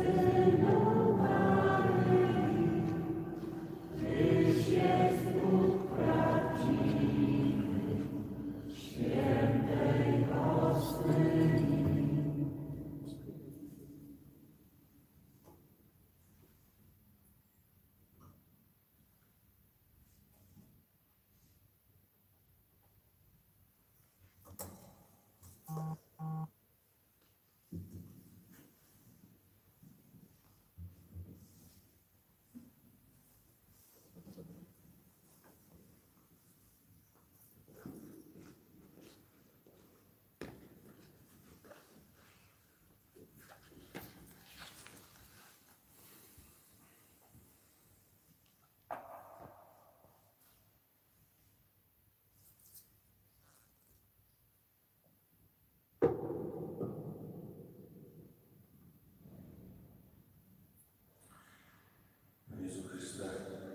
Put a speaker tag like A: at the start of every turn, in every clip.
A: Jezu Chryste,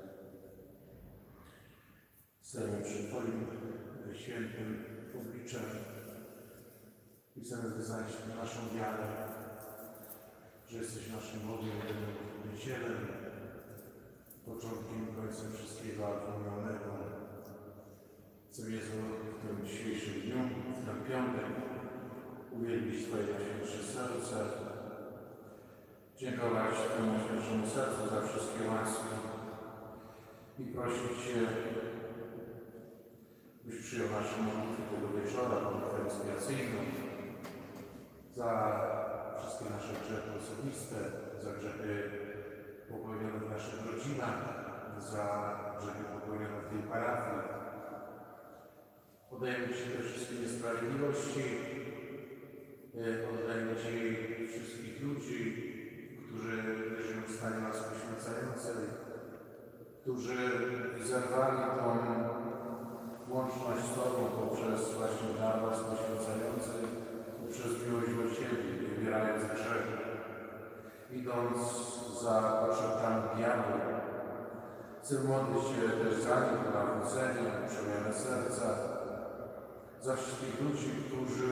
A: stajemy przed Twoim świętym obliczem i chcemy wyznać naszą wiarę, że jesteś naszym Bogiem, Odkupicielem, początkiem i końcem wszystkiego alfomionego. Chcę Jezu w tym dzisiejszym dniu, w ten piątek, uwielbić Twoje najświętsze serce, dziękować Twojemu świętszemu sercu za wszystkie łaski i prosić Cię, byś przyjął nasze modlitwy tego wieczora, modlitwę ekspiacyjną, za wszystkie nasze grzechy osobiste, za grzechy popełnione w naszych rodzinach, za grzechy popełnione w tej parafii. Oddajemy Ci te wszystkie niesprawiedliwości, oddajemy Ci wszystkich ludzi, którzy żyją w stanie nas poświęcającej, którzy zerwali tą łączność z Tobą poprzez właśnie dar nas poświęcającej, poprzez miłość do Ciebie, wybierając grzech, idąc za potrzebami diabła. Chcę modlić się też za nich, o nawrócenie, o przemianę serca, za wszystkich ludzi, którzy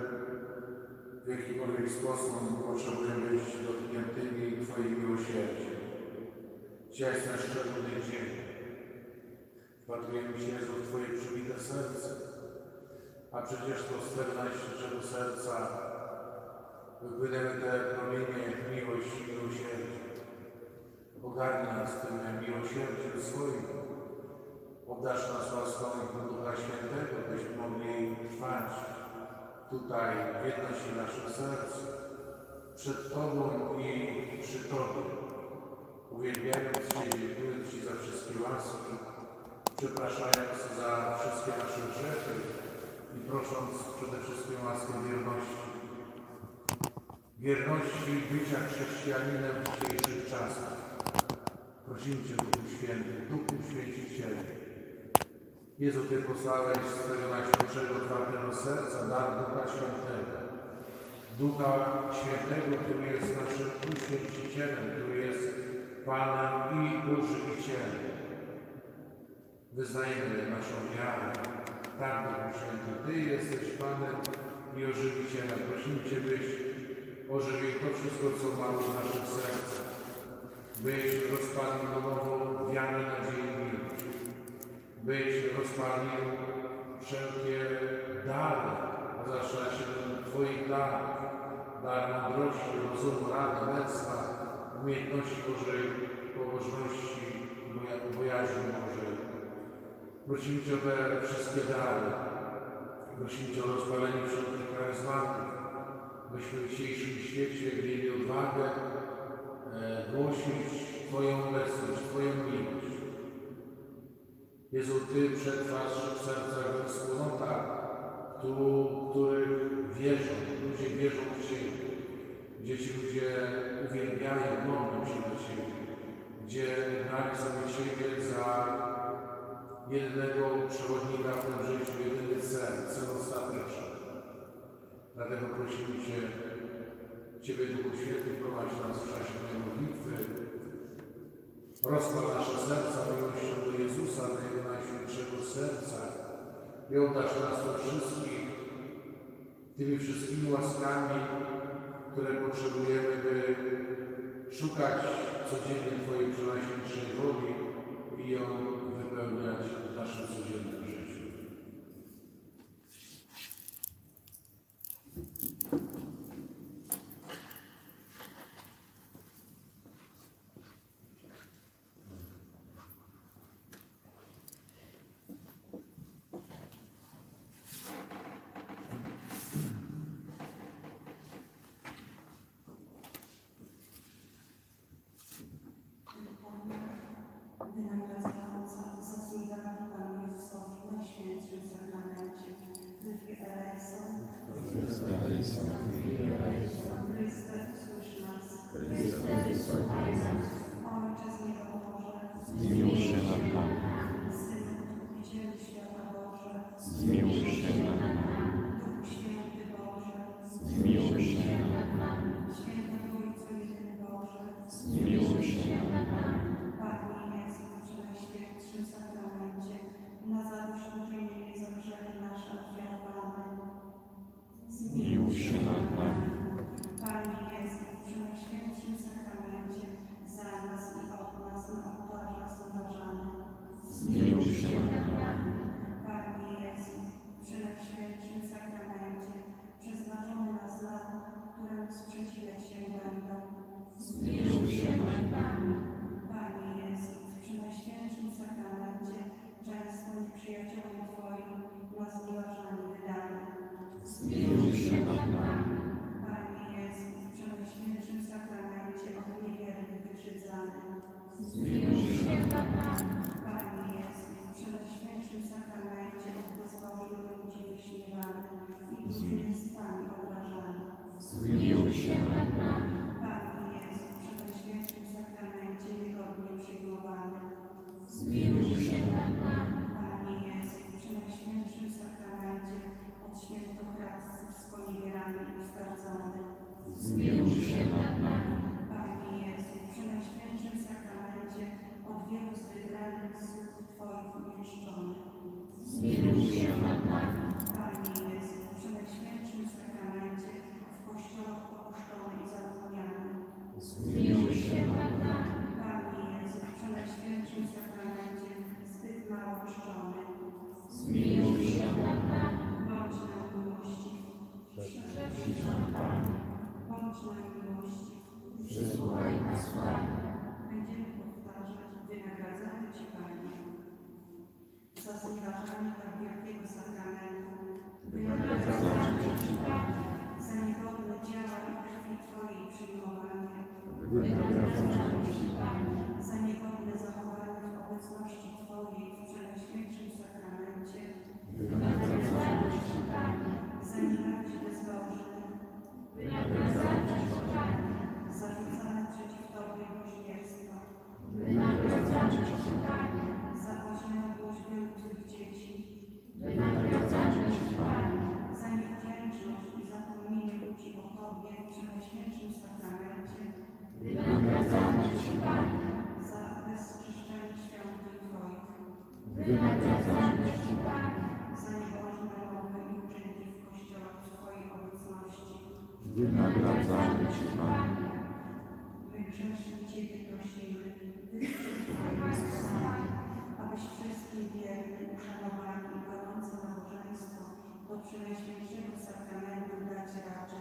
A: w jakikolwiek sposób potrzebują być dotkniętymi Twoim miłosierdziem. Dzisiaj jest ten szczególny dzień. Wpatrujemy się, Jezu, w Twoje przybite serce, a przecież to z tego najświętszego serca wypłynęły te promienie miłości i miłosierdzia. Ogarnij nas tym miłosierdziem swoim. Obdarz nas łaską Ducha Świętego, byśmy mogli trwać tutaj w jedności naszych serc, przed Tobą i przy Tobie, uwielbiając Cię, dziękując Ci za wszystkie łaski, przepraszając za wszystkie nasze grzechy i prosząc przede wszystkim łaskę wierności. Wierności bycia chrześcijaninem w dzisiejszych czasach. Prosimy Cię, Duchu Święty, Duchu Święcicielu. Jezu, Ty posłałeś swego najświętszego, otwartego serca dar Ducha Świętego. Ducha Świętego, który jest naszym uświęcicielem, który jest Panem i Używicielem. Wyznajemy naszą wiarę. Tak, Duchu Święty, Ty jesteś Panem i Ożywicielem. Prosimy Cię, byś ożywił to wszystko, co mamy w naszych sercach. Byś rozpalił nową wiarę, nadzieję i miłość. Byś rozpalił wszelkie dary, a zwłaszcza się Twoich darów, dar mądrości, rozumu, rady, męstwa, umiejętności Bożej, pobożności, bojaźni Bożej. Prosimy Cię o te wszystkie dary. Prosimy Cię o rozpalenie wszelkich charyzmatów, byśmy w dzisiejszym świecie mieli odwagę głosić Twoją obecność, Twoją miłość. Jezu, Ty przetrwasz w sercach wspólnotach, których wierzą, ludzie wierzą w Ciebie, gdzie Ci ludzie uwielbiają, modlą się do Ciebie, gdzie brali sobie Ciebie za jedynego przewodnika w tym życiu, jedyny cel ostateczny. Dlatego prosimy Cię, Ciebie, Duchu Święty, prowadź nas w czasie tej modlitwy. Rozpal nasze serca miłością do Jezusa, do Jego najświętszego serca i oddasz nas do wszystkich tymi wszystkimi łaskami, które potrzebujemy, by szukać codziennie Twojej przenajświętszej woli i ją wypełniać w naszym codziennym życiu.
B: Wynagradzająca zasługiwała Panu Jezusowi w Najświętszym Sakramencie, Chryste eleison, Chryste usłysz nas, Ojcze z nieba Boże,
C: Zmiłuj się nad nami,
B: Synu Odkupicielu świata Boże,
C: zmiłuj się nad nami,
B: Duchu Święty Boże,
C: zmiłuj się nad nami,
B: Święta Trójco Jedyny Boże,
C: zmiłuj się nad nami,
B: Panie Jezu, w Przenajświętszym Sakramencie, na zadośćuczynienie i za grzechy nasze ofiarowane.
C: zmiłuj się nad nami,
B: Panie Jezu, w Przenajświętszym Sakramencie, za nas i od nas na ołtarzach zważane.
C: zmiłuj się nad nami,
B: Panie Jezu, w Przenajświętszym Sakramencie, przeznaczony na znak, któremu sprzeciwiać się będą.
C: zmiłuj się nad nami,
B: Panie Jezu, w Przenajświętszym Sakramencie, często nieprzyjaciołom Twoim na znieważanie wydane.
C: zmiłuj się nad nami,
B: Panie Jezu, w Przenajświętszym Sakramencie od niewiernych wybrzydzany.
C: zmiłuj się nad nami,
B: Panie Jezu, w Przenajświętszym Sakramencie od bezbożnych ludzi wyśmiewany i bluźnierstwami obrażany.
C: zmiłuj się nad nami,
B: Panie Jezu, w Przenajświętszym Sakramencie niegodnie przyjmowany.
C: zmiłuj się nad nami,
B: Panie Jezu, w Przenajświętszym Sakramencie od świętokradców sponiewierany i uskardzony.
C: zmiłuj się nad nami,
B: Panie Jezu, w Przenajświętszym Sakramencie od wielu z wybranych słów Twoich umieszczony.
C: zmiłuj się nad nami,
B: Panie Jezu, w Przenajświętszym Sakramencie w kościołach opuszczony i zapomniany.
C: zmiłuj się nad nami,
B: Panie Jezu, w Przenajświętszym Sakramencie zbyt mało czczony.
C: zmiłuj się nad nami,
B: Bądź nam miłościw. Bądź nam miłościw.
C: przysłuchaj nas, Panie,
B: Będziemy powtarzać, wynagradzamy Ci, Panie, za znieważanie tak wielkiego sakramentu,
C: wynagradzamy Ci, Panie,
B: za niegodne działa i krwi Twojej przyjmowanie,
C: wynagradzamy Ci, Panie,
B: za niegodne zachowanie w obecności Twojej w Przenajświętszym Sakramencie,
C: wynagradzamy Ci, Panie,
B: za nienawiść bezbożnych,
C: wynagradzamy Ci, Panie,
B: za rzucane przeciw Tobie bluźnierstwa,
C: wynagradzamy Ci, Panie,
B: za ośmiałość wielu Twych dzieci,
C: wynagradzamy Ci, Panie,
B: za niewdzięczność i zapomnienie ludzi o Tobie w Przenajświętszym Sakramencie,
C: wynagradzamy Ci, Panie,
B: za bezczyszczenie świątyń Twoich,
C: wynagradzamy Ci, Panie,
B: za niebożne mowy i uczynki w kościołach w Twojej obecności.
C: wynagradzamy Ci, Panie,
B: My grzeszni Ciebie prosimy, abyś wszystkim wiernym, uszanowanym i godzący nabożeństwo do Przenajświętszego Sakramentu dać raczę.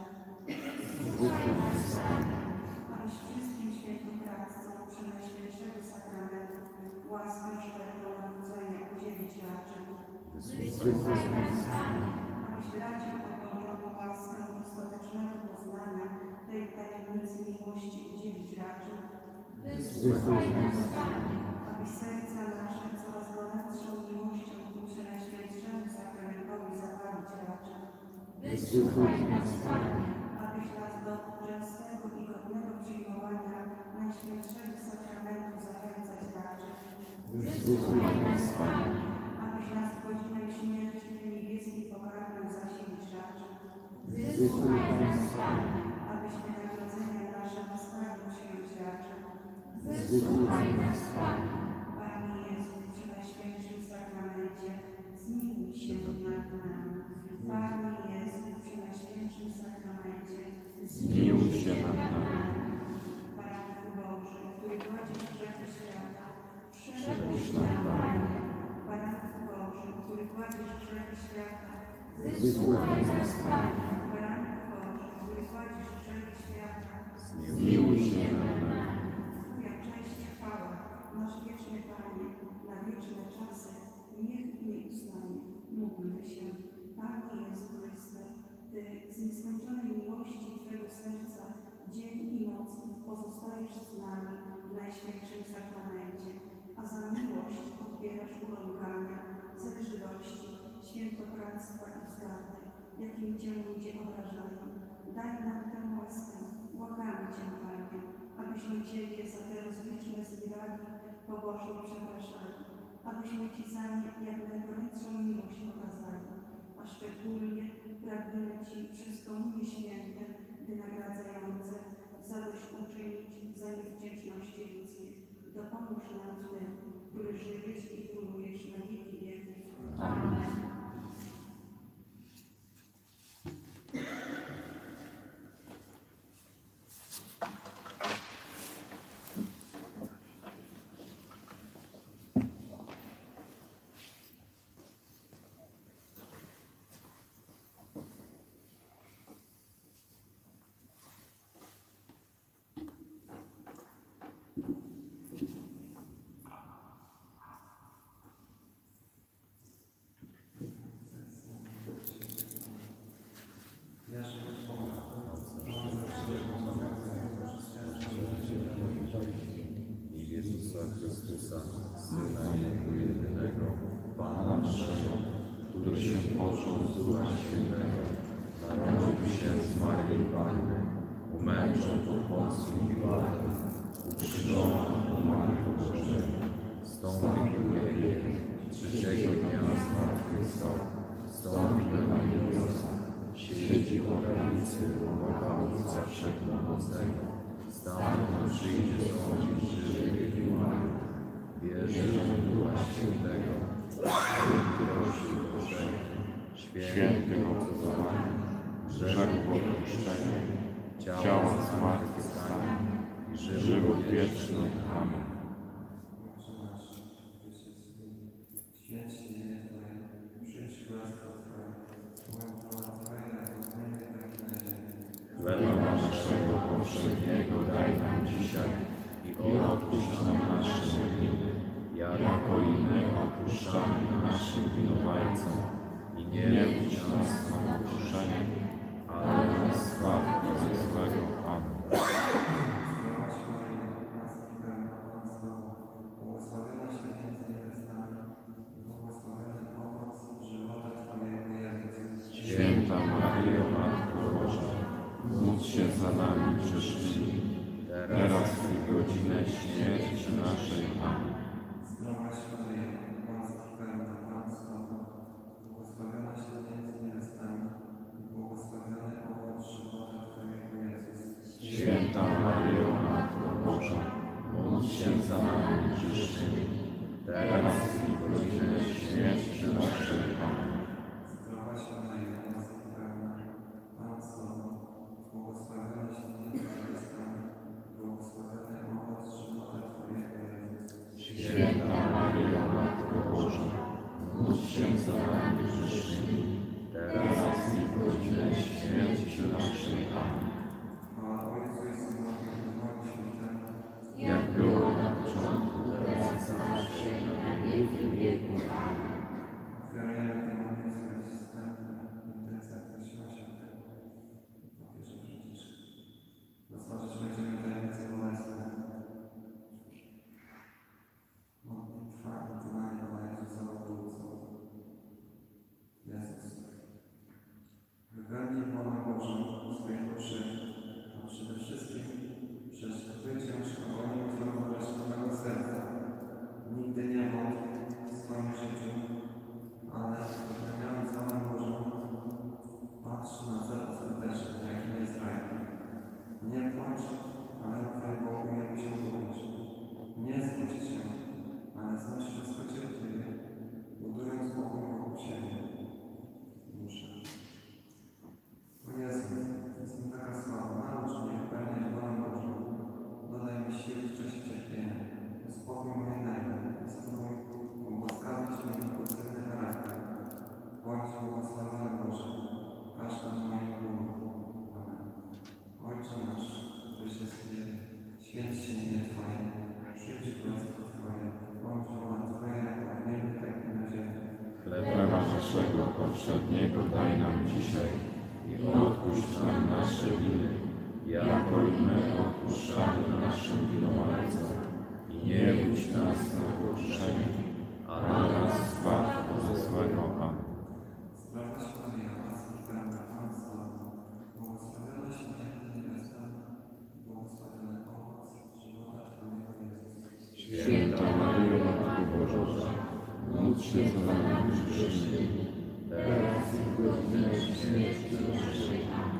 B: Abyś wszystkim świętokradcom Przenajświętszego Sakramentu łaskę szczerego narodzenia udzielić raczę. Abyś radził pogłębioną łaskę dostatecznego poznania tej tajemnicy miłości udzielić raczę. Abyś serca nasze coraz gorętszą miłością ku Przenajświętszemu Sakramentowi zapalić raczę. Abyś nas do częstego i godnego przyjmowania Najświętszego Sakramentu zachęcać raczę. Abyś nas w godzinę śmierci tym niebieskim pokarmem zasilić raczę. Abyś wynagrodzenia nasze bezkarnie przyjąć raczę. Panie Jezu, w Przenajświętszym Sakramencie, zmiłuj się nad nami. Panie Jezu, w Przenajświętszym Sakramencie,
C: zmiłuj się nad nami,
B: Panie
C: Wysłuchaj nas, Panie.
B: Baranku Boży, który zładzisz grzechy świata,
C: Zmiłuj się nad nami.
B: Twoja cześć, chwała, nasz wieczny Panie, na wieczne czasy, niech nie ustanie. Módlmy się. Panie Jezu Chryste, Ty z nieskończonej miłości Twego serca dzień i noc pozostajesz z nami w Najświętszym Sakramencie, a za miłość odbierasz urągania, zgrzywości, świętokradztwa i wzgardy, jakim Cię ludzie obrażają. Daj nam tę łaskę, błagamy Cię, Panie, abyśmy Ciebie za te rozliczne zgragi pobożnie przepraszali, abyśmy Ci za nie jak najgorętszą miłość okazali, a szczególnie pragniemy Ci przez komunie święte, wynagradzające, zadośćuczynić za niewdzięczności ludzkie. Dopomóż nam w tym, który żyjesz i królujesz na wieki wieków. Amen.
D: I Jezusa Chrystusa, Syna Jego jedynego, Pana naszego, który się począł z Ducha Świętego, narodził się z Maryi Panny, umęczał pod Poncjum Piłatem, ukrzyżował, umarł po krzyżeniu, wstąpił do wieku, trzeciego dnia zmartwychwstał, wstąpił na niebiosa, siedzi po prawicy Boga Ojca Wszechmogącego, stamtąd przyjdzie sądzić żywych i umarłych. Wierzę w Ducha Świętego, święty Kościół powszechny, święty obcowanie, grzechów odpuszczenia, ciała zmartwychwstania i żywot wieczny. Amen. Chleba naszego powszedniego daj nam dzisiaj i odpuść nam nasze winy, jako i my odpuszczamy naszym winowajcom. I nie wódź nas na pokuszenie, ale nas zbaw od złego. Amen. Święta Maryjo, Matko Boża, módl się za nami grzesznymi, teraz i w godzinę śmierci naszej. Amen.
E: Zdrowaś Maryjo, łaski pełna, Pan z Tobą, błogosławionaś Ty między niewiastami i błogosławiony owoc żywota Twojego Jezus.
D: Święta Maryjo, Matko Boża, módl się za nami grzesznymi, teraz i w godzinę śmierci naszej. Amen.
E: Zdrowaś Maryjo, łaski pełna, Pan z Tobą, błogosławionaś Ty między niewiastami i błogosławiony owoc żywota Twojego Jezus.
D: Święta Maryjo, Matko Boża, módl się za nami grzesznymi, teraz i w godzinę śmierci naszej. Amen.
E: Chwała Ojcu i Synowi i Duchowi Świętemu,
D: Jak było na początku, teraz i zawsze, i na wieki wieków. Amen.
E: Święć się imię Twoje, przyjdź królestwo Twoje, bądź wola Twoja jako w niebie, tak i na ziemi.
D: Chleba naszego powszedniego daj nam dzisiaj i odpuść nam nasze winy, jako i my odpuszczamy naszym winowajcom. I nie wódź nas na pokuszenie, ale nas zbaw ze złego. Amen.
E: Zdrowaś Maryjo, łaski pełna, Pan z Tobą, błogosławionaś między niewiastami, błogosławiony owoc żywota Twojego Jezus.
D: Święta Maryjo, Matko Boża, módl się za nami grzesznymi, teraz i w godzinę śmierci naszej.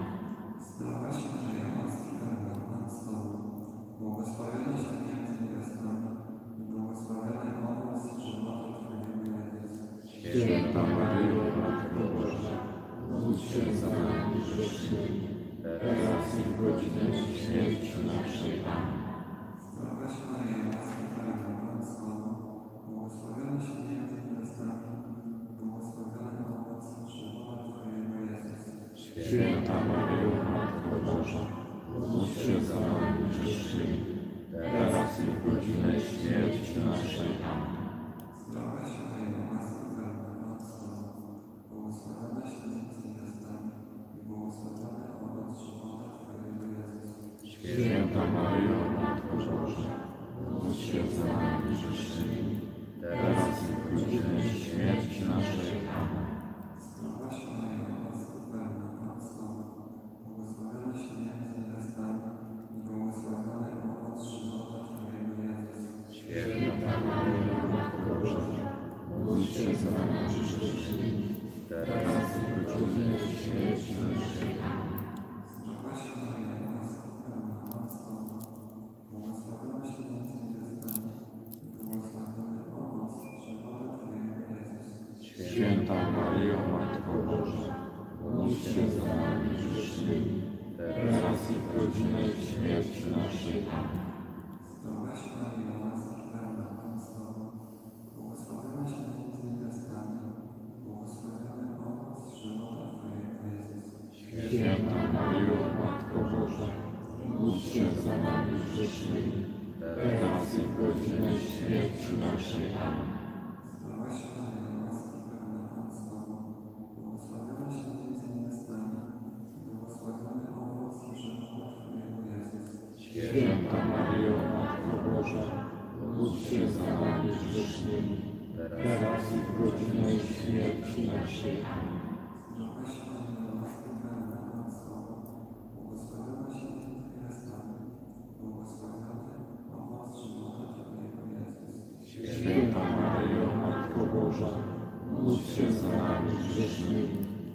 E: Zdrowaś Maryjo, łaski pełna, Pan z Tobą, błogosławionaś między niewiastami, błogosławiony owoc żywota Twojego Jezus.
D: Święta Maryjo, Matko Boża, módl się za nami grzesznymi, teraz i w godzinę śmierci naszej. Amen.
E: Zdrowaś Maryjo, łaski pełna, Pan z Tobą, błogosławionaś między niewiastami, błogosławiony owoc żywota Twojego Jezus.
D: Święta Maryjo, Matko Boża, módl się za nami grzesznymi, teraz i w godzinę śmierci naszej. Amen.
E: Zdrowaś Maryjo, łaski pełna, Pan z Tobą, błogosławionaś między niewiastami i błogosławiony owoc żywota Twojego Jezus.
D: Święta Maryjo, Matko Boża, módl się za nami grzesznymi, teraz i w godzinę śmierci naszej. Amen.
E: Zdrowaś Maryjo, łaski pełna, Pan z Tobą, błogosławionaś między niewiastami i błogosławiony owoc żywota Twojego Jezus.
D: Święta Maryjo, Matko Boża, módl się za nami grzesznymi, teraz i w godzinę śmierci naszej. Amen.
E: Zdrowaś Maryjo, łaski pełna, Pan z Tobą, błogosławionaś między niewiastami i błogosławiony owoc żywota Twojego Jezus.
D: Święta Maryjo, Matko Boża, módl się za nami grzesznymi, teraz i w godzinę śmierci naszej. Amen.
E: Zdrowaś Maryjo, łaski pełna, Pan z Tobą, błogosławionaś między niewiastami, błogosławiony owoc żywota Twojego Jezus.
D: Święta Maryjo, Matko Boża, módl się za nami grzesznymi, teraz i w godzinę śmierci naszej. Amen.
E: Zdrowaś Maryjo, łaski pełna, Pan z Tobą, błogosławionaś między niewiastami, błogosławiony owoc żywota Twojego Jezus.
D: Święta Maryjo, Matko Boża, módl się za nami grzesznymi, teraz i w godzinę śmierci naszej. Amen.
E: Zdrowaś Maryjo, łaski pełna, Pan z Tobą, błogosławionaś między niewiastami, błogosławiony owoc żywota Twojego Jezus.
D: Święta Maryjo, Matko Boża, módl się za nami grzesznymi,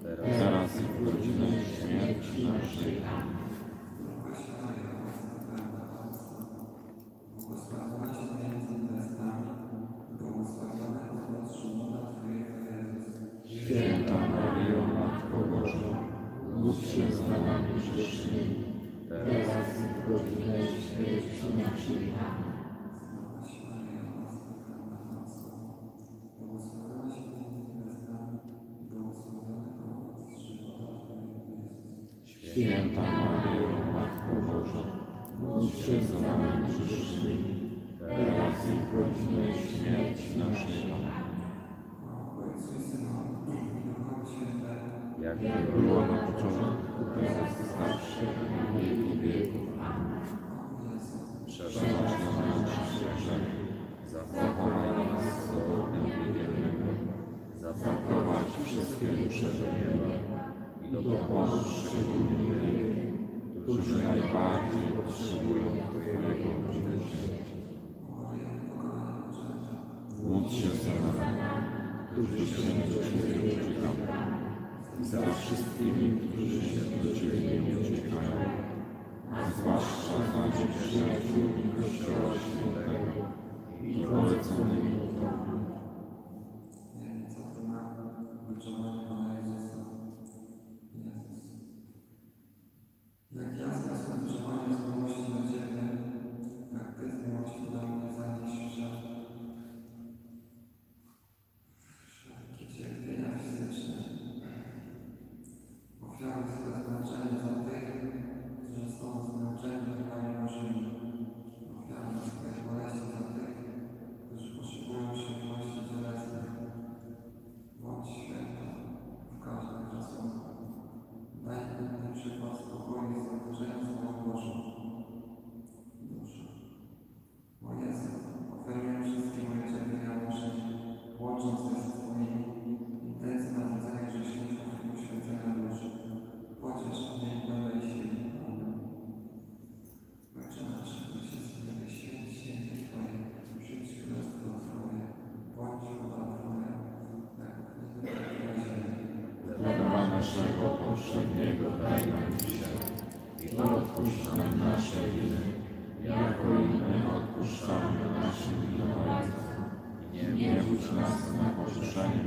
D: teraz i w godzinę śmierci naszej. Amen.
E: Zdrowaś Maryjo, łaski pełna, Pan z Tobą, błogosławionaś między niewiastami, błogosławiony owoc żywota Twojego Jezus.
D: Święta Maryjo, Matko Boża, módl się za nami grzesznymi, teraz i w godzinę śmierci naszej. Amen.
E: Zdrowaś Maryjo, łaski pełna, Pan z Tobą, błogosławionaś między niewiastami, błogosławiony owoc żywota Twojego Jezus.
D: Święta Maryjo, Matko Boża, módl się za nami grzesznymi, teraz i w godzinę śmierci naszej. Amen.
E: Ojcu i Synowi, i Duchowi Świętemu,
D: Jak było na początku, teraz i zawsze, i w wieki wieków. Amen. Przebacz nam nasze grzechy, zachowaj nas z ognia wiekiego, zaprowadź wszystkie dusze do nieba i dopomóż szczególnie tym, którzy najbardziej potrzebują Twojego miłosierdzia. Módl się za nami, którzy się do Ciebie uciekają, i za wszystkimi, którzy się do Ciebie nie uciekają, a zwłaszcza za nieprzyjaciółmi Kościoła Świętego i poleconymi Tobie.
E: co Ty masz, uczonego Pana Jezusa. Jezus. Jak ja z uczowania z miłości do Ciebie, tak Ty z miłości do mnie zanieś wszelkie cierpienia fizyczne. Ofiary z przeznaczenia za tych, którzy są zmęczeni trwaniem Rzymu.
D: powszedniego daj nam dzisiaj i odpuść nam nasze winy, jako i my odpuszczamy naszym winowajcom. I nie wódź nas na pokuszenie,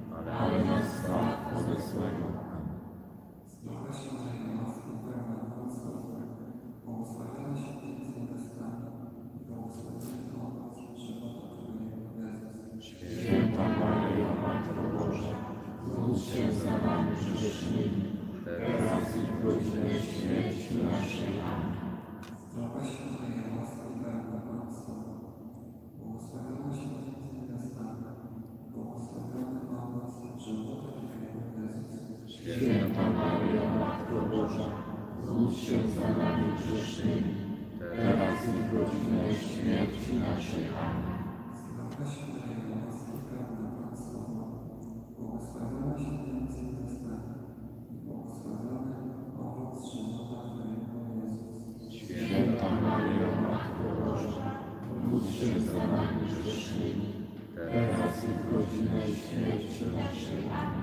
D: ale nas zbaw ode złego. Amen.
E: Zdrowaś Maryjo, łaski pełna Pan z Tobą, błogosławionaś między niewiastami i błogosławiony owoc żywota Twojego, Jezus.
D: Święta Maryjo, Matko Boża, módl się za nami grzesznymi, teraz i w godzinę śmierci naszej. Amen.
E: Zdrowaś Maryjo, łaski pełna Pan z Tobą, błogosławionaś między niewiastami i błogosławiony owoc żywota Twojego, Jezus.
D: Święta Maryjo, Matko Boża, módl się za nami grzesznymi, teraz i w godzinę śmierci naszej. Amen.
E: Zdrowaś Maryjo, łaski pełna Pan z Tobą, błogosławionaś między niewiastami i błogosławiony owoc żywota Twojego, Jezus.
D: Święta Maryjo, Matko Boża, módl się za nami grzesznymi, teraz i w godzinę śmierci naszej. Amen.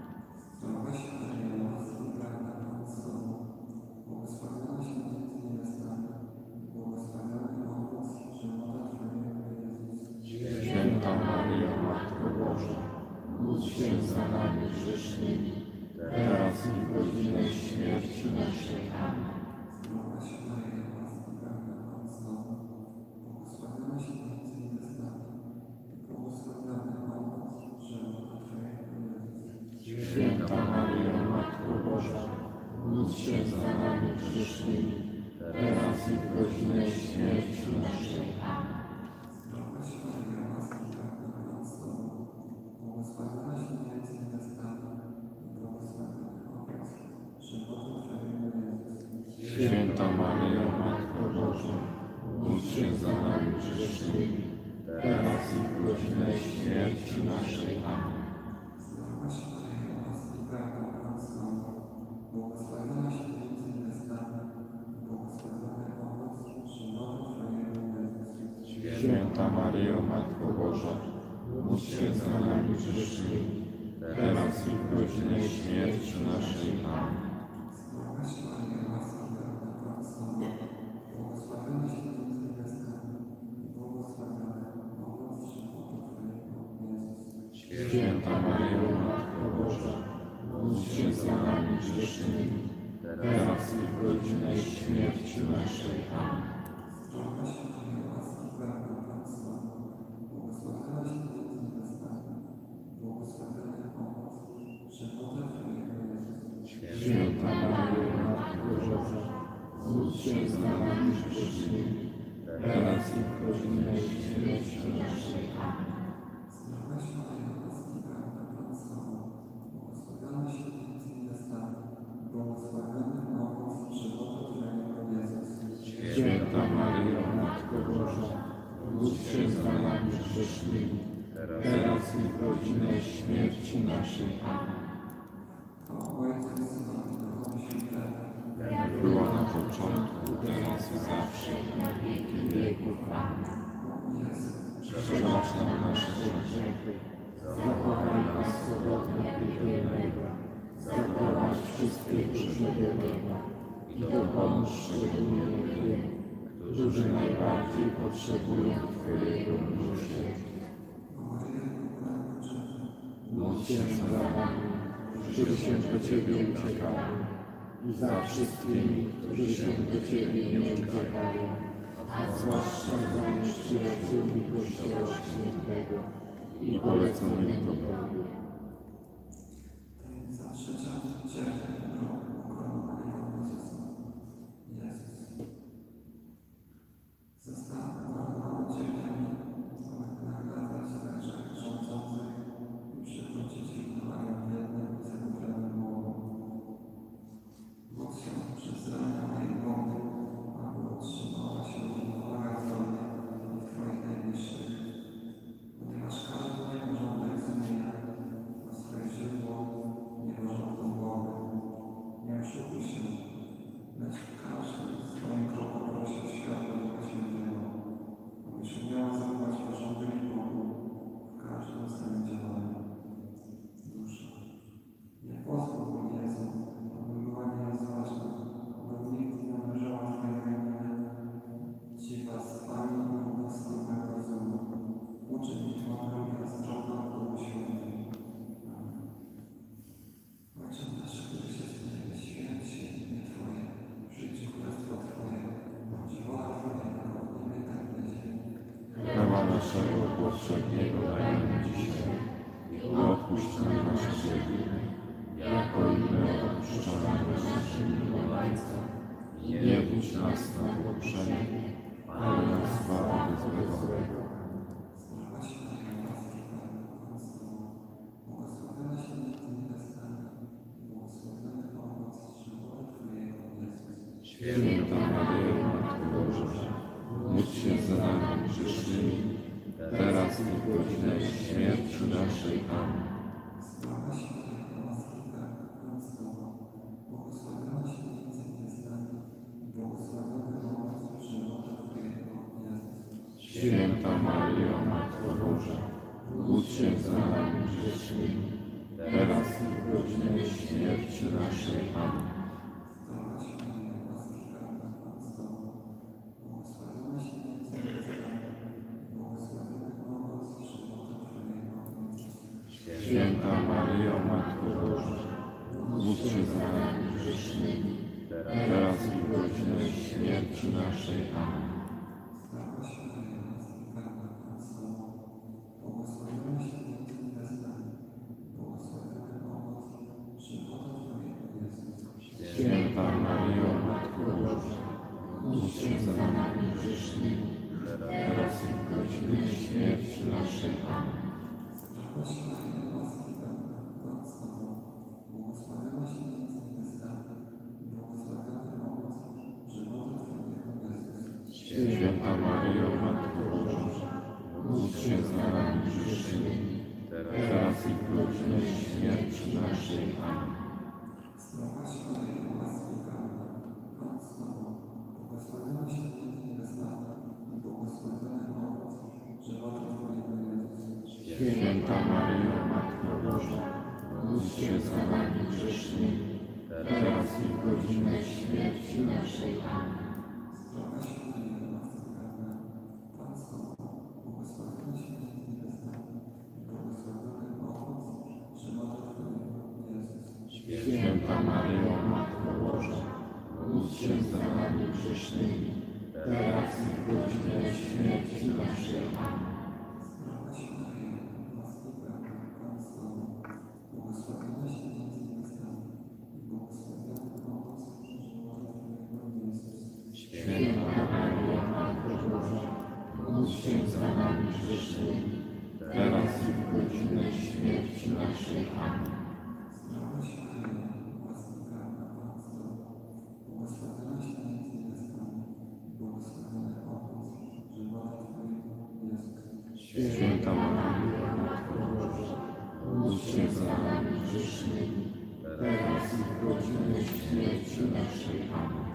E: Zdrowaś Maryjo, łaski pełna Pan z Tobą, błogosławionaś między niewiastami i błogosławiony owoc żywota Twojego, Jezus.
D: Święta Maryjo, Matko Boża, módl się za nami grzesznymi, teraz i w godzinę śmierci naszej. Amen.
E: Zdrowaś Maryjo, łaski pełna Pan z Tobą, błogosławionaś między niewiastami i błogosławiony owoc żywota Twojego, Jezus.
D: Święta Maryjo, Matko Boża, módl się za nami grzesznymi, teraz i w godzinę śmierci naszej. Amen.
E: Zdrowaś Maryjo, łaski pełna Pan z Tobą, błogosławionaś między niewiastami i błogosławiony owoc żywota Twojego, Jezus.
D: Święta Maryjo, Matko Boża, módl się za nami grzesznymi, teraz i w godzinę śmierci naszej. Amen.
E: Zdrowaś Maryjo, łaski pełna Pan z Tobą, błogosławionaś między niewiastami i błogosławiony owoc żywota Twojego, Jezus.
D: Święta Maryjo, Matko Boża, módl się za nami grzesznymi, teraz i w godzinę śmierci naszej. Amen.
E: Zdrowaś Maryjo, łaski pełna Pan z Tobą, błogosławionaś między niewiastami i błogosławiony owoc żywota Twojego, Jezus.
D: Święta Maryjo, Matko Boża, módl się za nami grzesznymi, teraz i w godzinę śmierci naszej. Amen.
E: Zdrowaś Maryjo, łaski pełna Pan z Tobą, błogosławionaś między niewiastami i błogosławiony owoc żywota Twojego, Jezus.
D: Święta Maryjo, Matko Boża, módl się za nami grzesznymi, teraz i w godzinę śmierci naszej. Amen.
E: Zdrowaś Maryjo, łaski pełna Pan z Tobą, błogosławionaś między niewiastami i błogosławiony owoc żywota Twojego, Jezus.
D: Święta Maryjo, Matko Boża, módl się za nami grzesznymi, teraz i w godzinę śmierci naszej. Amen.
E: O Ojcu, Synowi, Duchowi Świętemu,
D: Jak była na początku, teraz i zawsze, i na wieki wieków. Amen.
E: o Jezu,
D: Przebacz nam nasze grzechy, zachowaj nas od ognia piekielnego, zaprowadź wszystkie dusze do nieba i dopomóż szczególnie tym, którzy najbardziej potrzebują Twojego miłosierdzia.
E: o Maryjo, pełna grzechu,
D: Módl się za nami, którzy się do Ciebie uciekają, i za wszystkimi, którzy się do Ciebie nie uciekają, a zwłaszcza za nieprzyjaciółmi Kościoła Świętego i poleconych Tobie.
E: Tajemnica trzecia, cierpień grobu ukoronowanego Jezusa. Jezus. Został ukoronowany cierpiami, aby nagradzać za grzech rządzących i przywrócić równowagę w jednym i zakupionym mową. Módl się przez ramię mojej głowy, aby utrzymała się równowaga w Tobie i w Twoich najbliższych. Ponieważ każdy porządek sumienia ma swoje źródło nieporządku głowy.
D: powszedniego daj nam dzisiaj i odpuść nam nasze winy, jako i my odpuszczamy naszym winowajcom. I nie wódź nas na pokuszenie, ale nas zbaw od złego. Święta Maryjo, Matko Boża, módl się za nami grzesznymi, teraz i w godzinę śmierci naszej. Amen. Święta Maryjo, Matko Boża, módl się za nami grzesznymi, teraz i w godzinę śmierci naszej. Amen. Święta Maryjo, Matko Boża, módl się za nami grzesznymi, teraz i w godzinę śmierci naszej. Amen. Święta Maryjo, Matko Boża, módl się za nami grzesznymi, teraz i w godzinę śmierci naszej. Amen. Święta Maryjo, Matko Boża, módl się za nami grzesznymi, teraz i w godzinę śmierci naszej. Amen. Święta Maryjo, Matko Boża, módl się za nami grzesznymi, teraz i w godzinę śmierci naszej. Amen. Święta Maryjo, Matko Boża, módl się za nami grzesznymi, teraz i w godzinę śmierci naszej. Amen. Święta Maryjo, Matko Boża, módl się za nami grzesznymi, teraz i w godzinę śmierci naszej. Amen. Święta Maryjo, Matko Boża, módl się za nami grzesznymi, teraz i w godzinę śmierci naszej. Amen.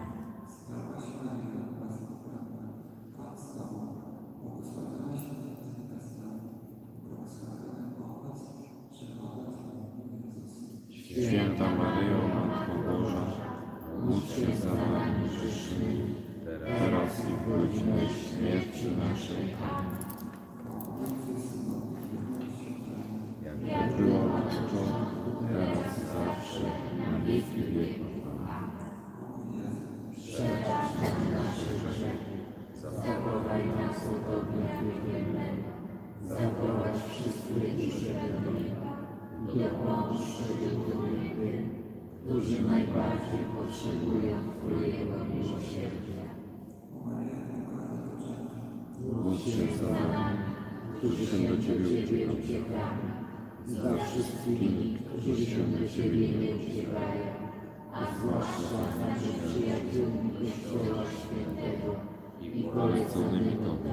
D: Święta Maryjo, Matko Boża, módl się za nami grzesznymi, teraz i w godzinę śmierci naszej. Amen. Jak było na początku, teraz i zawsze, na wieki wieków. Przebacz nam nasze grzechy, zachowaj nas od ognia piekielnego, zaprowadź wszystkie dusze do nieba i dopomóż szczególnie tym, którzy najbardziej potrzebują Twojego miłosierdzia. Módl się za nami, którzy się do Ciebie uciekamy, za wszystkimi, którzy się do Ciebie nie uciekają, a zwłaszcza za przyjaciółmi Kościoła Świętego i poleconymi Tobie.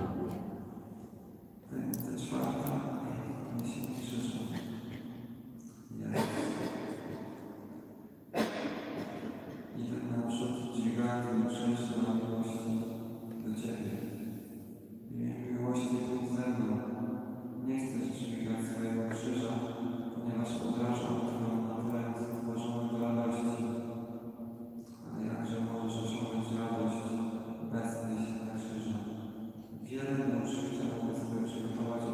E: I tak naprzód dźwigamy często na miłości do Ciebie. W imieniu miłości bądź ze mną. Nie chcesz dźwigać swojego krzyża, ponieważ odrażał Twoją naturę stworzoną do radości. Ale jakże możesz osiągnąć radość bez nieść na krzyża? Wiele nauczyciel mógłby sobie przygotować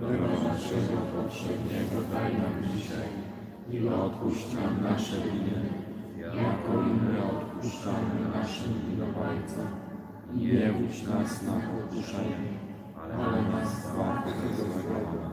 D: Chleba naszego powszedniego daj nam dzisiaj i odpuść nam nasze winy, jako i my odpuszczamy naszym winowajcom. I nie wódź nas na pokuszenie, ale nas zbaw od złego. Amen.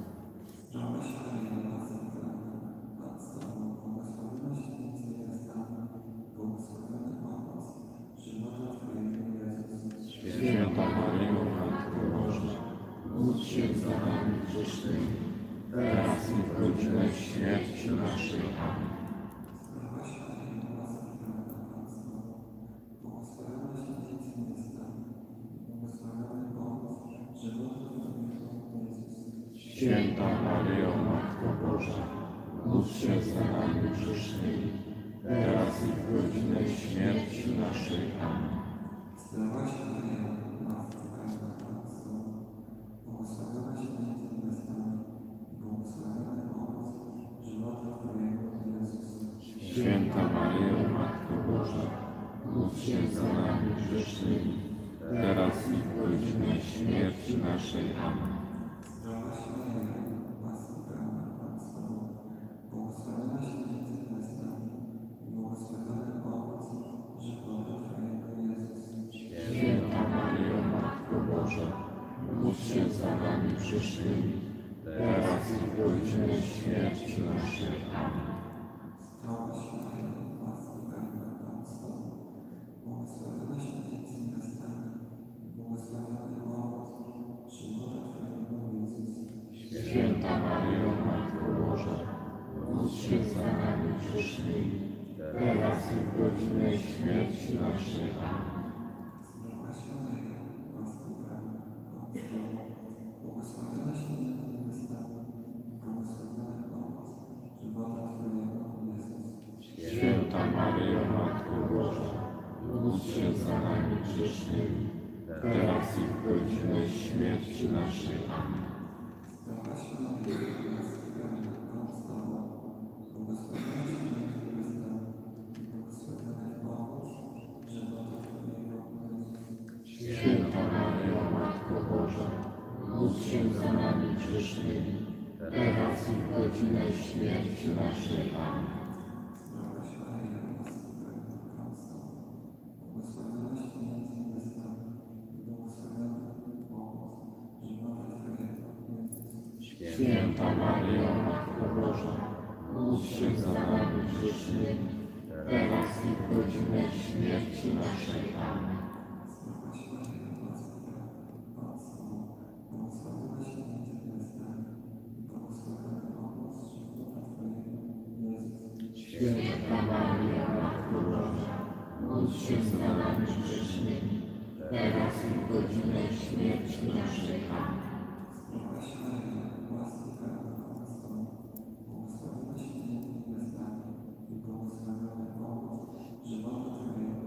E: Zdrowaś Maryjo, łaski pełna, Pan z Tobą, błogosławionaś Ty między niewiastami, błogosławiony owoc żywota Twojego, Jezus.
D: Święta Maryjo, Matko Boża, módl się za nami grzesznymi, teraz i w godzinę śmierci naszej. Amen.
E: Zdrowaś Maryjo, łaski pełna, Pan z Tobą, błogosławionaś Ty między niewiastami, błogosławiony owoc żywota Twojego, Jezus.
D: Święta Maryjo, Matko Boża, módl się za nami grzesznymi, teraz i w godzinę śmierci naszej. Amen.
E: Zdrowaś Maryjo, łaski pełna, Pan z Tobą, błogosławionaś Ty między niewiastami, błogosławiony owoc żywota Twojego, Jezus.
D: Święta Maryjo, Matko Boża, módl się za nami grzesznymi, teraz i w godzinę śmierci naszej. Amen.
E: Zdrowaś Maryjo, łaski pełna, Pan z Tobą, błogosławionaś Ty między niewiastami, błogosławiony owoc żywota Twojego, Jezus.
D: Święta Maryjo, Matko Boża, módl się za nami grzesznymi, teraz i w godzinę śmierci naszej. Amen.
E: Zdrowaś Maryjo, łaski pełna, Pan z Tobą, błogosławionaś Ty między niewiastami, błogosławiony owoc żywota Twojego, Jezus.
D: Święta Maryjo, Matko Boża, módl się za nami grzesznymi, teraz i w godzinę śmierci naszej. Amen.
E: Zdrowaś Maryjo, łaski pełna, Pan z Tobą, błogosławionaś Ty między niewiastami, błogosławiony owoc żywota Twojego, Jezus.
D: Święta Maryjo, Matko Boża, módl się za nami grzesznymi, teraz i w godzinę śmierci naszej. Amen.
E: Zdrowaś Maryjo, łaski pełna, Pan z Tobą, błogosławionaś Ty między niewiastami, błogosławiony owoc żywota Twojego, Jezus.
D: Święta Maryjo, Matko Boża, módl się za nami grzesznymi, teraz i w godzinę śmierci naszej. Amen.
E: Zdrowaś Maryjo, łaski pełna, Pan z Tobą, błogosławionaś Ty między niewiastami, błogosławiony owoc żywota Twojego, Jezus.
D: Święta Maryjo, Matko Boża, módl się za nami grzesznymi, teraz i w godzinę śmierci naszej. Amen.
E: Zdrowaś Maryjo, łaski pełna, Pan z Tobą, błogosławionaś Ty między niewiastami, błogosławiony owoc żywota Twojego, Jezus.
D: Święta Maryjo, Matko Boża, módl się za nami grzesznymi, teraz i w godzinę śmierci naszej. Amen.
E: Zdrowaś Maryjo, łaski pełna, Pan z Tobą, błogosławionaś Ty między niewiastami i błogosławiony owoc żywota Twojego,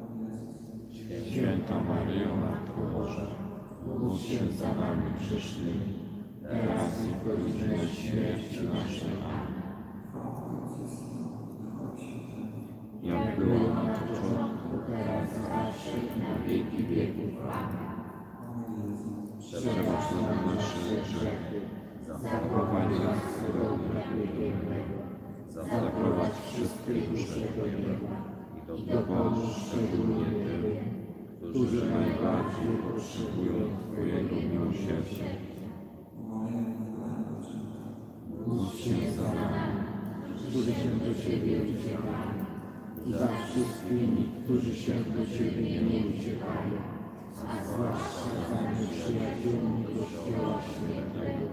E: Jezus.
D: Święta Maryjo, Matko Boża, módl się za nami grzesznymi, teraz i w godzinę śmierci naszej. Amen.
E: Chwała Ojcu i Synowi i Duchowi Świętemu,
D: Jak było na początku, teraz i zawsze i na wieki wieków. Amen.
E: o mój Jezu,
D: Przebacz nam nasze grzechy, zaprowadź nas do ognia piekielnego, zaprowadź wszystkie dusze do nieba i dopomóż szczególnie tym, którzy najbardziej potrzebują Twojego miłosierdzia.
E: uwolnienie najpoczęta,
D: Módl się za nami, którzy się do Ciebie uciekają, i za wszystkimi, którzy się do Ciebie nie uciekają, a zwłaszcza za nieprzyjaciółmi Kościoła Świętego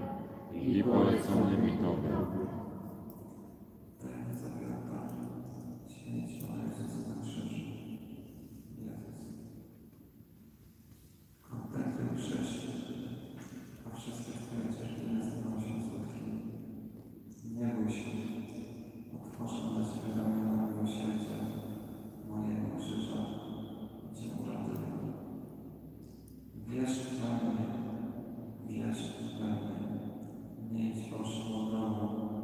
D: i poleconymi Tobą.
E: Daj mi zabiera Panie, śmierć Pana Jezusa na krzyżu. Jezus. Kontempluj chrześcijan, a wszystkie Twoje cierpienia staną się słodkimi. Nie bój się, otworzę dla Ciebie ramiona miłosierdzia mojego krzyża, Cię uratuję. Wierz we mnie, nie idź fałszywą drogą,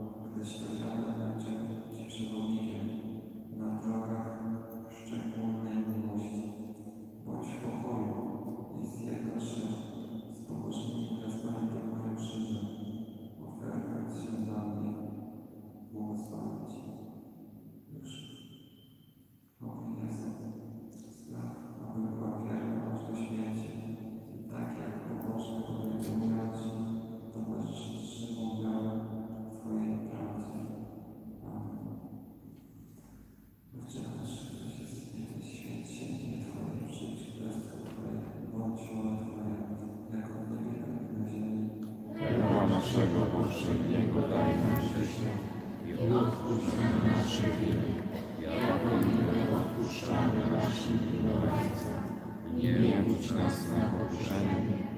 D: naszego powszedniego daj nam dzisiaj i odpuść nam nasze winy, jako i my odpuszczamy naszym winowajcom. I nie wódź nas na pokuszenie,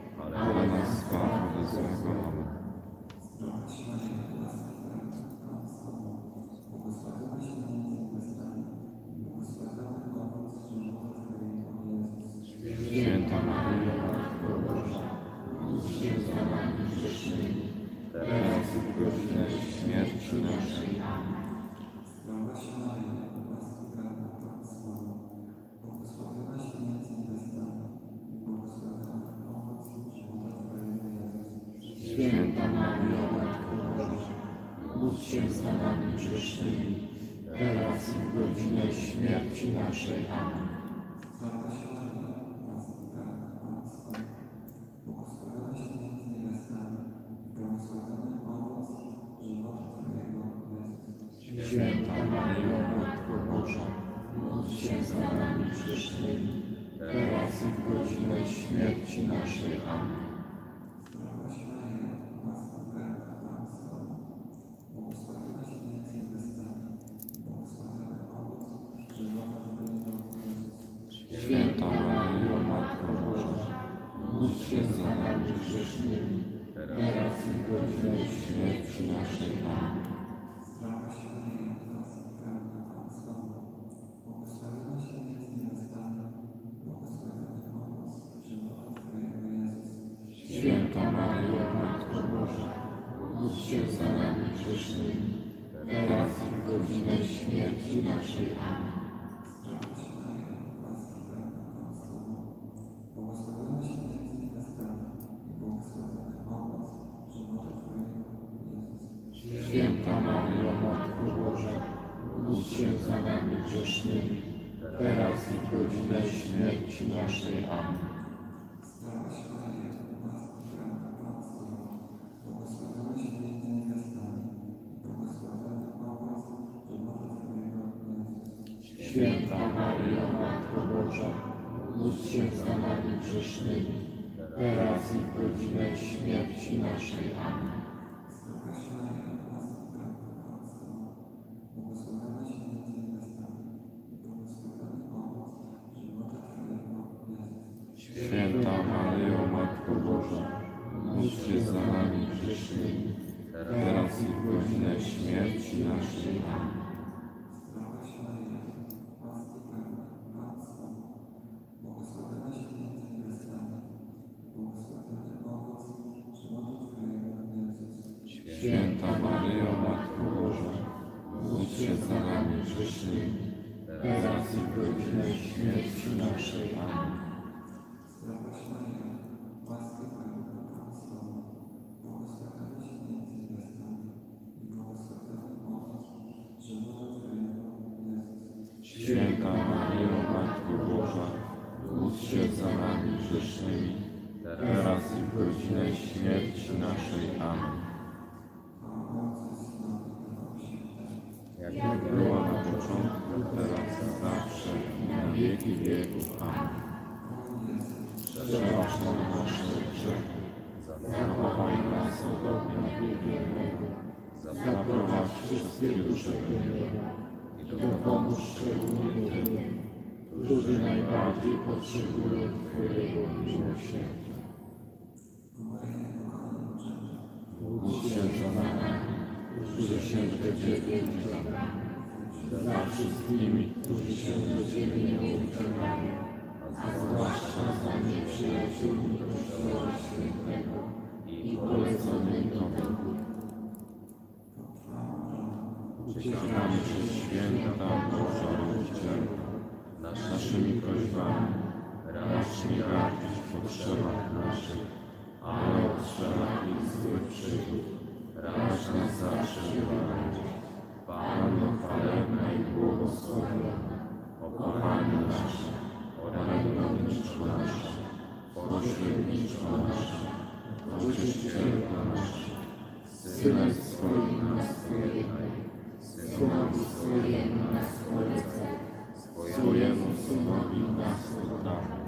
D: ale nas zbaw od złego. Amen.
E: Zdrowaś Maryjo, łaski pełna, Pan z Tobą, błogosławionaś między niewiastami i błogosławiony owoc żywota Twojego, Jezus.
D: Święta Maryjo, Matko Boża, módl się za nami grzesznymi, teraz i w godzinę śmierci naszej. Amen.
E: Zdrowaś Maryjo, łaski pełna, Pan z Tobą, błogosławionaś między niewiastami i błogosławiony owoc żywota Twojego, Jezus.
D: Święta Maryjo, Matko Boża, módl się za nami grzesznymi, teraz i w godzinę śmierci naszej. Amen.
E: Zdrowaś Maryjo, łaski pełna, Pan z Tobą, błogosławionaś między niewiastami i błogosławiony owoc żywota Twojego, Jezus.
D: Święta Maryjo, Matko Boża, módl się za nami grzesznymi, teraz i w godzinę śmierci naszej. Amen.
E: Zdrowaś Maryjo, łaski pełna, Pan z Tobą, błogosławionaś między niewiastami i błogosławiony owoc żywota Twojego, Jezus.
D: Święta Maryjo, Matko Boża, módl się za nami grzesznymi, teraz i w godzinę śmierci naszej. Amen.
E: Zdrowaś Maryjo, łaski pełna, Pan z Tobą, błogosławionaś między niewiastami i błogosławiony owoc żywota Twojego, Jezus.
D: Święta Maryjo, Matko Boża, módl się za nami grzesznymi, teraz i w godzinę śmierci naszej. Amen.
E: Zdrowaś Maryjo, łaski pełna, Pan z Tobą, błogosławionaś między niewiastami i błogosławiony owoc żywota Twojego, Jezus.
D: Święta Maryjo, Matko Boża, módl się za nami grzesznymi, teraz i w godzinę śmierci naszej. Amen.
E: Zdrowaś Maryjo, łaski pełna, Pan z Tobą, błogosławionaś między niewiastami i błogosławiony owoc żywota Twojego, Jezus.
D: Święta Maryjo, Matko Boża, módl się za nami grzesznymi, teraz i w godzinę śmierci naszej. Amen.
E: Zdrowaś Maryjo, łaski pełna, Pan z Tobą, błogosławionaś między niewiastami i błogosławiony owoc żywota Twojego, Jezus.
D: Święta Maryjo, Matko Boża, módl się za nami grzesznymi, teraz i w godzinę śmierci naszej. Amen.
E: Zdrowaś Maryjo, łaski pełna, Pan z Tobą, błogosławionaś między niewiastami i błogosławiony owoc żywota Twojego, Jezus.
D: Święta Maryjo, Matko Boża, módl się za nami grzesznymi, teraz i w godzinę śmierci naszej. Amen.
E: Zdrowaś Maryjo, łaski pełna, Pan z Tobą, błogosławionaś między niewiastami i błogosławiony owoc żywota Twojego, Jezus.
D: Święta Maryjo, Matko Boża, módl się za nami grzesznymi, teraz i w godzinę śmierci naszej. Amen.
E: Chwała Ojcu, Synowi i Duchowi Świętemu,
D: Jak była na początku, teraz i zawsze, i na wieki wieków. Amen. Przebacz nam nasze grzechy, zachowaj nas od ognia piekielnego, zaprowadź wszystkie dusze do nieba i dopomóż szczególnie tym, którzy najbardziej potrzebują Twojego miłosierdzia. Módl się za nami, którzy się do Ciebie uciekają, za wszystkimi, którzy się do Ciebie nie uciekają, a zwłaszcza za nieprzyjaciółmi Kościoła Świętego i poleconymi Tobą. Uciekamy Ci, Święta Boża Rodzicielko, naszymi prośbami, racz nie gardzić w potrzebach naszych, ale od wszelakich złych przygód, racz nas zawsze wybawić. Panno chwalebna i błogosławiona, o kochanie nasze, orędowniczo nasze, pośredniczo nasze, Oczyścicielko nasze, Synem swoim nas pojednaj, Synowi swojemu nas polecaj, swojemu Synowi nas oddawaj.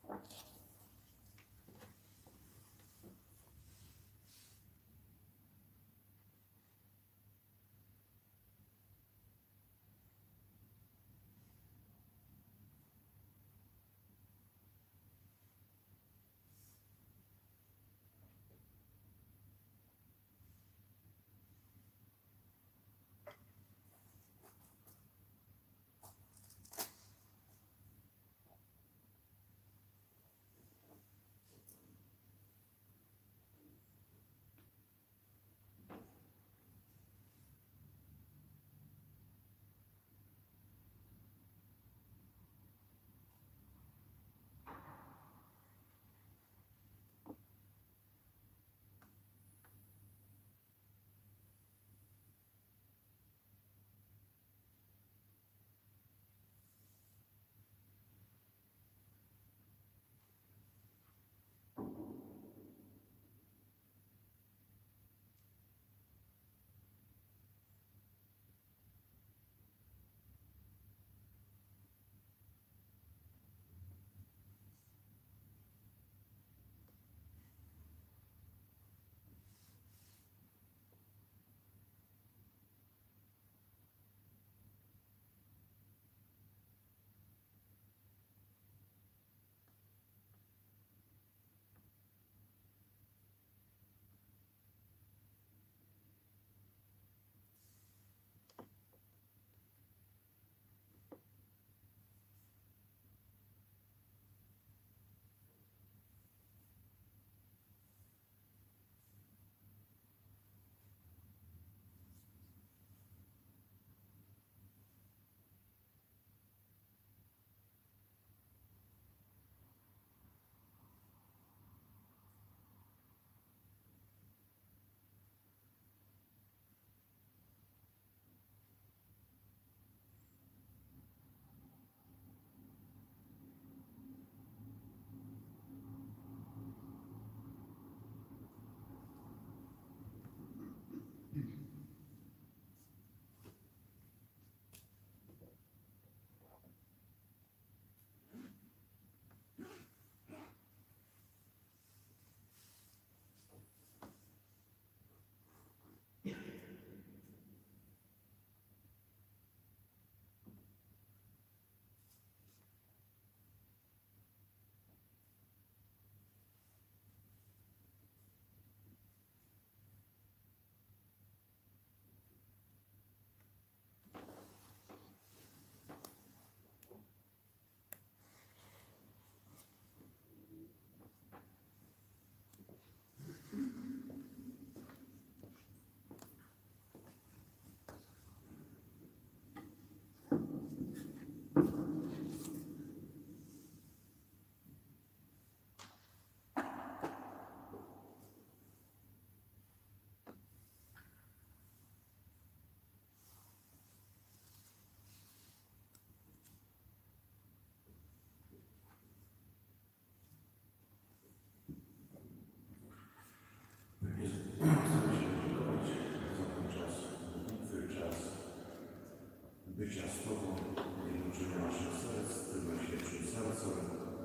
A: bycia z Tobą, jednoczenia naszych serc, Ty najświętszym sercem.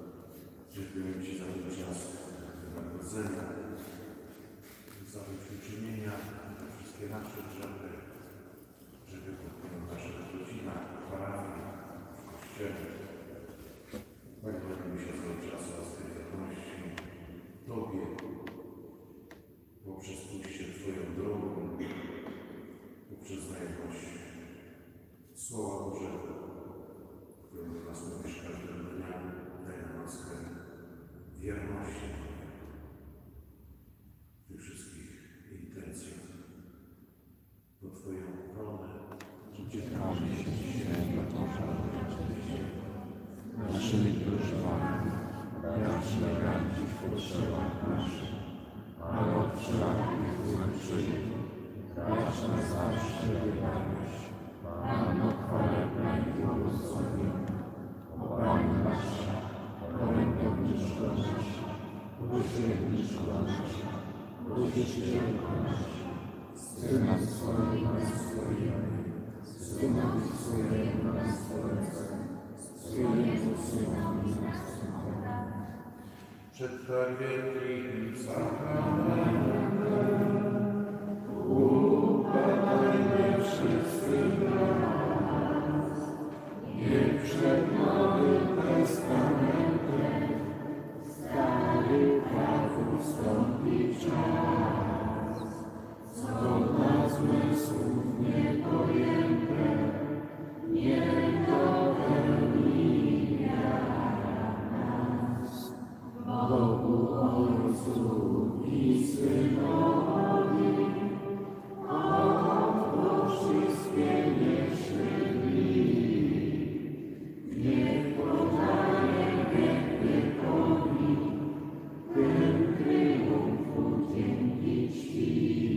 A: Dziękuję Ci za ten czas wynagrodzenia, za wyczynienia, za wszystkie nasze grzechy, żeby w naszych rodzinach, w parafii, w kościele. Modlimy się cały czas o łaskiej wierności Tobie, poprzez pójście Twoją drogą, poprzez znajomość Słowa Bożego, które do nas mówisz każdego dnia, daj nam łaskę wierności w tych wszystkich intencjach pod Twoją ochronę.
D: Uciekamy się święta naszymi prośbami, racz nie gardzić w potrzebach naszych, ale od wszelakich złych czynień, racz na zawsze wierność. Panno chwalebna i błogosławiona, o Pani nasza, orędowniczko nasza, pośredniczko nasza, pocieszycielko nasza, Syna swojego nas stworimy, Synowi swojego nas stworzymy, swojemu Synowi nas stworzymy.
A: przed Twoim sakramentem.
C: Upadajmy wszyscy nas, niech przed Nowym Testamentem stary praw ustąpi czas, co dla zmysłów niepojęte, niech dopełni wiara nas. Bogu Ojcu i Synowi, od wszystkie wieczne dni, niech podaje wiek wiekowi, tym triumfu dzięki czci.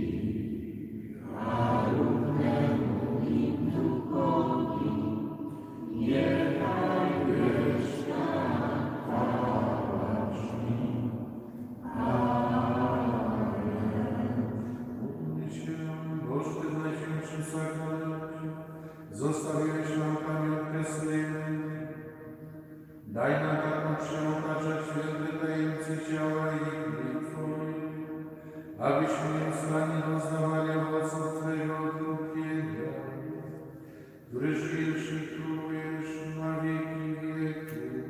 C: A równemu im duchowi, niechaj wieczna chwała brzmi.
A: Módl się, Boże, Ty w Najświętszym Sakramencie zostawiłeś nam pamiątkę swojej męki. Daj nam taką przeokaczać święte tajemnice ciała i krwi Twojej, abyśmy nieustannie doznawali owoców Twojego odkupienia, który żyjesz i królujesz na wieki wieków.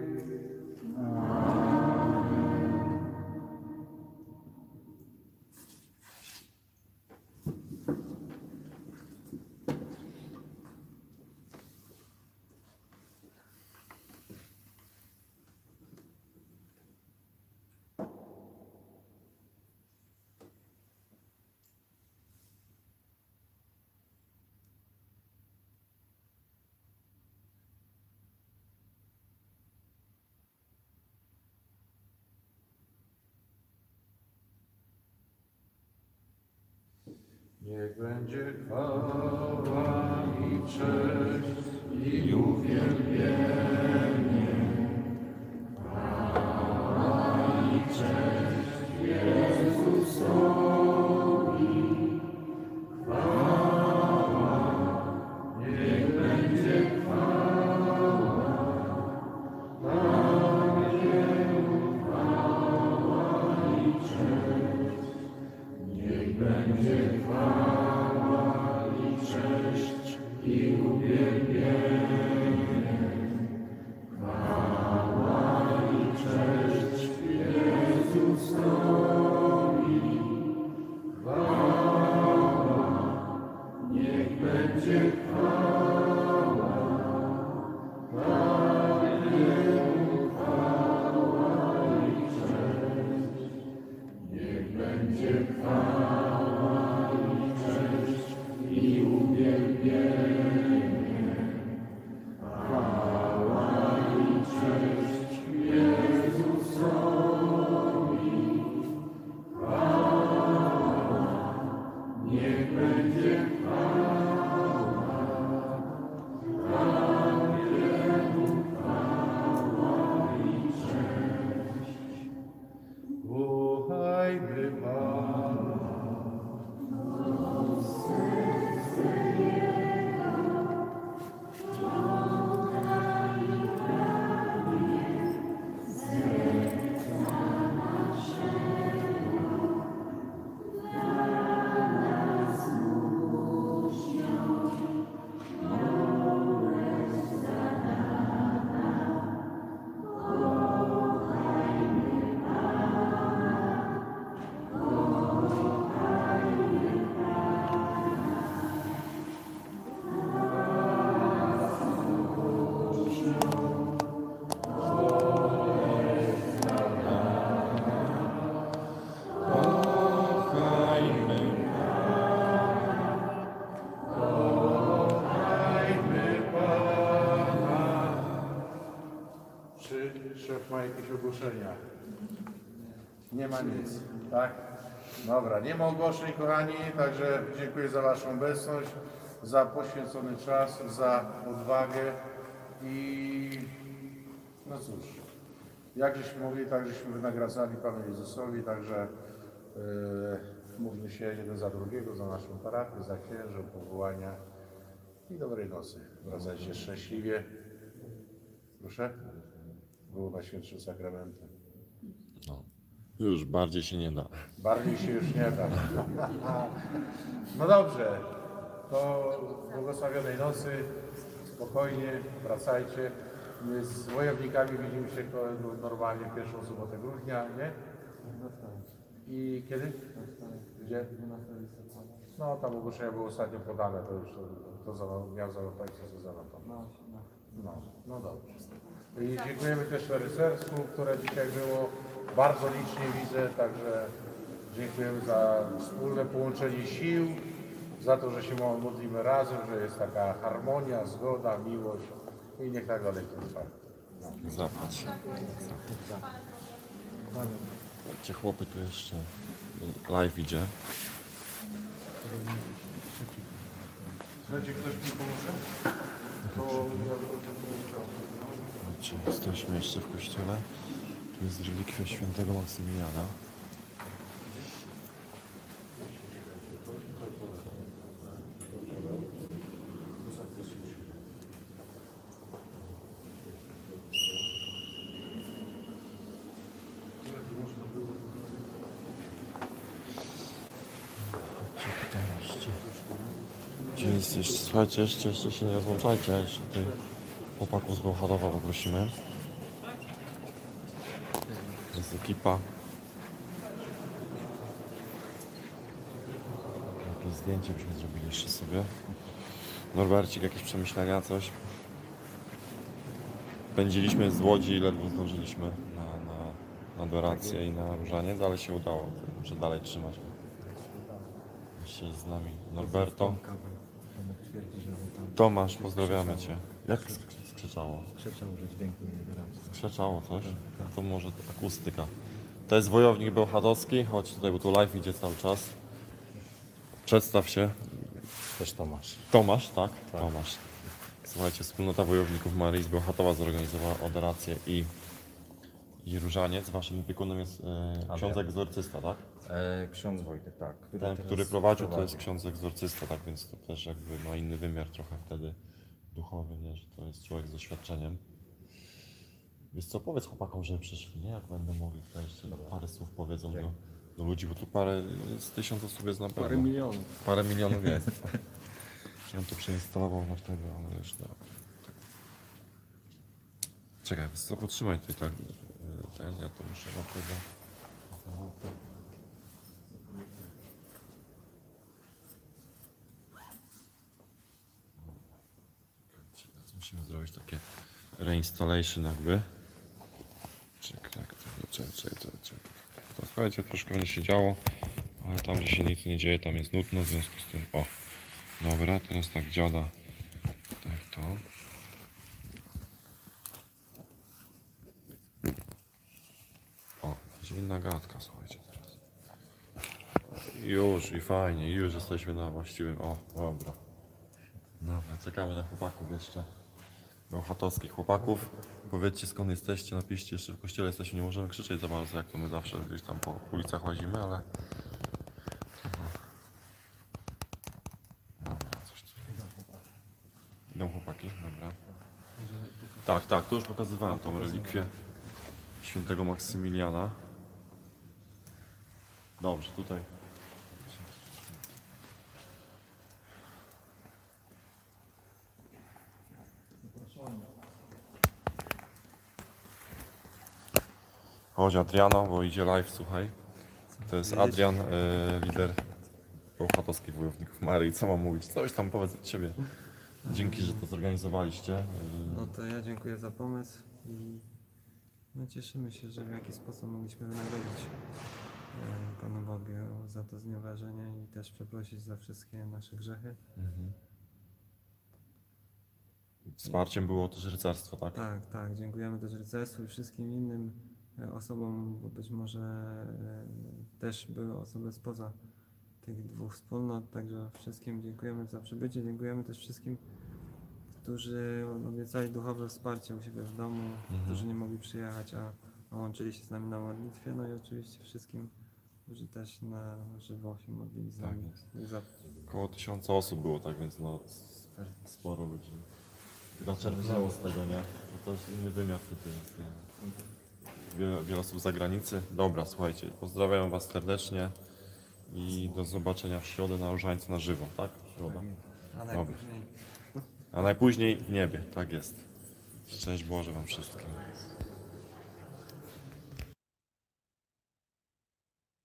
A: Niech będzie chwała i cześć i uwielbienie. Chwała i cześć Jezusowi. Chwała, niech będzie chwała. Panie, chwała i cześć. Niech będzie chwała i cześć i uwielbienie. Chwała i cześć Jezusowi. Chwała, niech będzie chwała. Panie, chwała i cześć. Niech będzie chwała i cześć i uwielbienie. Chwała i cześć Jezusowi. Chwała, niech będzie chwała. Paniemu chwała i cześć. Kochajmy Pana. Czy szef ma jakieś ogłoszenia? Nie ma nic, tak? Dobra, nie ma ogłoszeń, kochani, także dziękuję za Waszą obecność, za poświęcony czas, za odwagę i no cóż, jak żeśmy mówili, tak żeśmy wynagradzali Panu Jezusowi, także módlmy się jeden za drugiego, za naszą parafię, za księży, powołania i dobrej nocy. Wracajcie szczęśliwie. Proszę? Było Najświętszym Sakramentem.
D: No. Już bardziej się nie da.
A: Bardziej się już nie da. No dobrze, to błogosławionej nocy, spokojnie, wracajcie. My z wojownikami widzimy się normalnie pierwszą sobotę grudnia, nie? I kiedy? Gdzie? No tam ogłoszenia było ostatnio podane, to już miał zanotać, co zanotał. No dobrze. I dziękujemy też rycerstwu, które dzisiaj było. Bardzo licznie widzę, także dziękujemy za wspólne połączenie sił, za to, że się modlimy razem, że jest taka harmonia, zgoda, miłość i niech tak dalej trwa.
D: Zapatrz. Cię chłopy tu jeszcze live idzie.
A: Słuchajcie, ktoś mi pomoże?
D: Zobaczcie, jesteśmy jeszcze w kościele. Tu jest relikwia świętego Maksymiliana. Gdzie jest jeszcze? Słuchajcie, jeszcze się nie rozłączajcie. Jeszcze tutaj chłopaków z Bełchatowa poprosimy. Jest ekipa. Jakieś zdjęcie byśmy zrobili jeszcze sobie. Norbercik, jakieś przemyślenia, coś? Pędziliśmy z Łodzi, ledwo zdążyliśmy na adorację i na różaniec, ale się udało. Muszę dalej trzymać. Jeszcze jest z nami Norberto. Tomasz, pozdrawiamy Cię. Jak skrzeczało?
F: Krzyczał, że dźwięku nie wybieram.
D: Skrzeczało coś? To może to akustyka. To jest wojownik bełchatowski. Chodź tutaj, bo tu live idzie cały czas. Przedstaw się.
F: Też Tomasz.
D: Tomasz, tak? Tomasz. Słuchajcie, wspólnota wojowników Maryi z Bełchatowa zorganizowała adorację i różaniec. Waszym opiekunem jest ksiądz egzorcysta, tak?
F: Ksiądz Wojtek, tak.
D: Ten, który prowadził, to jest ksiądz egzorcysta, tak więc to też jakby ma inny wymiar trochę wtedy duchowy, nie? Że to jest człowiek z doświadczeniem. Wiesz co, powiedz chłopakom, że przyszli, nie? Jak będę mogli tutaj jeszcze parę słów powiedzą do ludzi, bo tu z 1000 osób jest na pewno.
F: Parę milionów.
D: Parę milionów jest. Ja bym to przeinstalował na wtedy, ale już tak. Czekaj, wiesz co, potrzymaj tutaj tak. Ja to muszę na tego. Teraz musimy zrobić takie reinstallation jakby. Czekaj. To słuchajcie, troszkę będzie się działo, ale tam gdzie się nic nie dzieje, tam jest nudno, w związku z tym, o, dobra, teraz tak dziada, tak to. O, jest inna gadka, słuchajcie teraz. Już i fajnie, już jesteśmy na właściwym, o, dobra. Dobra, czekamy na chłopaków jeszcze. Bełchatowskich chłopaków. Powiedzcie skąd jesteście, napiszcie jeszcze w kościele jesteśmy, nie możemy krzyczeć za bardzo, jak to my zawsze gdzieś tam po ulicach łazimy, ale... Dobra, coś tu. Idą chłopaki, dobra. Tak, tu już pokazywałem tą relikwię świętego Maksymiliana. Dobrze, tutaj. Chodź Adriano, bo idzie live, słuchaj. To jest Adrian, lider bełchatowskich wojowników Maryi. Co mam mówić? Coś tam powiedz od siebie. Dzięki, że to zorganizowaliście.
E: No to ja dziękuję za pomysł i no cieszymy się, że w jakiś sposób mogliśmy wynagrodzić Panu Bogu za to znieważenie i też przeprosić za wszystkie nasze grzechy.
D: Wsparciem było też rycerstwo, tak?
E: Tak, dziękujemy też rycerstwu i wszystkim innym osobom, bo być może też były osoby spoza tych dwóch wspólnot, także wszystkim dziękujemy za przybycie, dziękujemy też wszystkim, którzy obiecali duchowe wsparcie u siebie w domu, którzy nie mogli przyjechać, a łączyli się z nami na modlitwie, no i oczywiście wszystkim, którzy też na żywo się modlili z nami.
D: Około 1000 osób było, tak więc no sporo ludzi zaczerpnęło z tego, nie? To też inny wymiar wtedy jest. Nie?
G: wiele osób z zagranicy. Dobra, słuchajcie, pozdrawiam Was serdecznie i do zobaczenia w środę na Różańcu na żywo, tak? Środa.
E: A
G: Dobra.
E: najpóźniej
G: A najpóźniej w niebie, tak jest. Szczęść Boże Wam wszystkim.